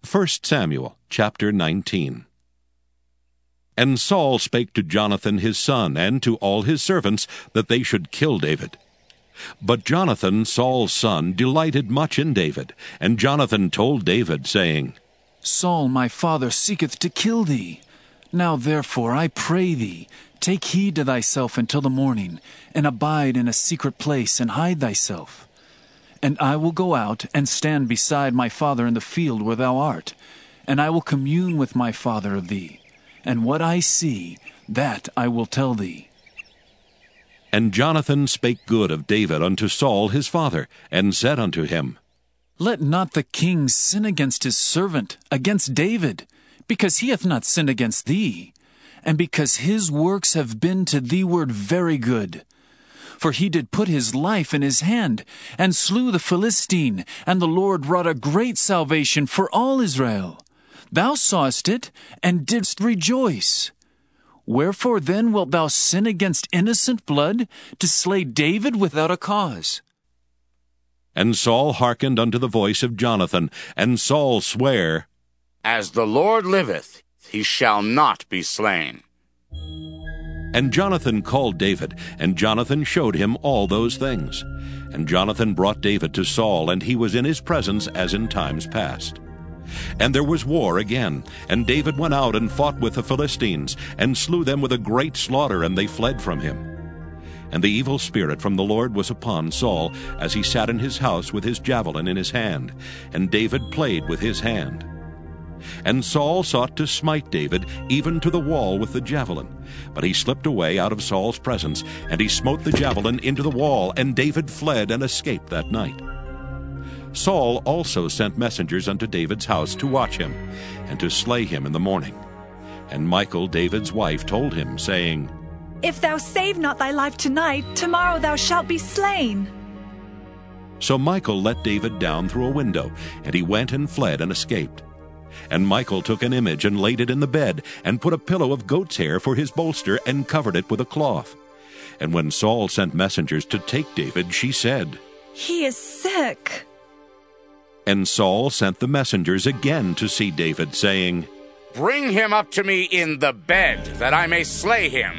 1 Samuel chapter 19. And Saul spake to Jonathan his son, and to all his servants, that they should kill David. But Jonathan, Saul's son, delighted much in David. And Jonathan told David, saying, Saul my father seeketh to kill thee. Now therefore I pray thee, take heed to thyself until the morning, and abide in a secret place, and hide thyself. And I will go out and stand beside my father in the field where thou art, and I will commune with my father of thee, and what I see, that I will tell thee. And Jonathan spake good of David unto Saul his father, and said unto him, Let not the king sin against his servant, against David, because he hath not sinned against thee, and because his works have been to thee ward very good. For he did put his life in his hand, and slew the Philistine, and the Lord wrought a great salvation for all Israel. Thou sawest it, and didst rejoice. Wherefore then wilt thou sin against innocent blood, to slay David without a cause? And Saul hearkened unto the voice of Jonathan, and Saul sware, As the Lord liveth, he shall not be slain. And Jonathan called David, and Jonathan showed him all those things. And Jonathan brought David to Saul, and he was in his presence as in times past. And there was war again, and David went out and fought with the Philistines, and slew them with a great slaughter, and they fled from him. And the evil spirit from the Lord was upon Saul, as he sat in his house with his javelin in his hand, and David played with his hand. And Saul sought to smite David even to the wall with the javelin. But he slipped away out of Saul's presence, and he smote the javelin into the wall, and David fled and escaped that night. Saul also sent messengers unto David's house to watch him, and to slay him in the morning. And Michal, David's wife, told him, saying, If thou save not thy life tonight, tomorrow thou shalt be slain. So Michal let David down through a window, and he went and fled and escaped. And Michal took an image and laid it in the bed, and put a pillow of goat's hair for his bolster, and covered it with a cloth. And when Saul sent messengers to take David, she said, He is sick. And Saul sent the messengers again to see David, saying, Bring him up to me in the bed, that I may slay him.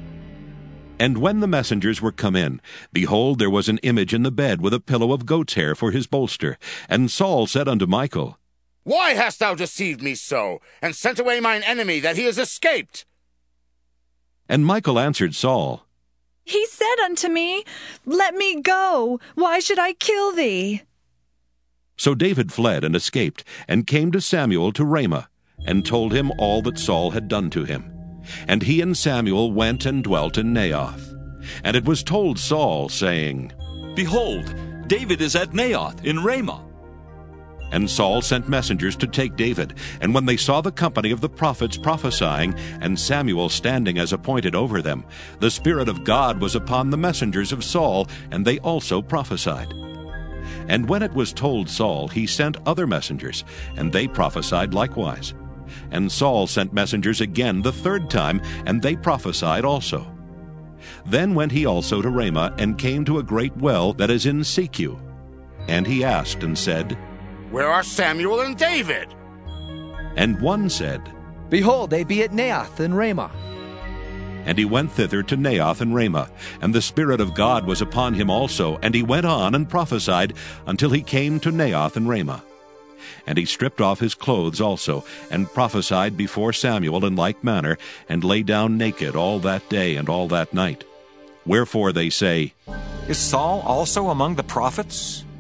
And when the messengers were come in, behold, there was an image in the bed with a pillow of goat's hair for his bolster. And Saul said unto Michal, Why hast thou deceived me so, and sent away mine enemy, that he is escaped? And Michal answered Saul, He said unto me, Let me go. Why should I kill thee? So David fled and escaped, and came to Samuel to Ramah, and told him all that Saul had done to him. And he and Samuel went and dwelt in Naioth. And it was told Saul, saying, Behold, David is at Naioth in Ramah. And Saul sent messengers to take David. And when they saw the company of the prophets prophesying, and Samuel standing as appointed over them, the Spirit of God was upon the messengers of Saul, and they also prophesied. And when it was told Saul, he sent other messengers, and they prophesied likewise. And Saul sent messengers again the third time, and they prophesied also. Then went he also to Ramah, and came to a great well that is in Secu. And he asked and said, Where are Samuel and David? And one said, Behold, they be at Naioth in Ramah. And he went thither to Naioth and Ramah, and the Spirit of God was upon him also, and he went on and prophesied until he came to Naioth and Ramah. And he stripped off his clothes also, and prophesied before Samuel in like manner, and lay down naked all that day and all that night. Wherefore they say, Is Saul also among the prophets?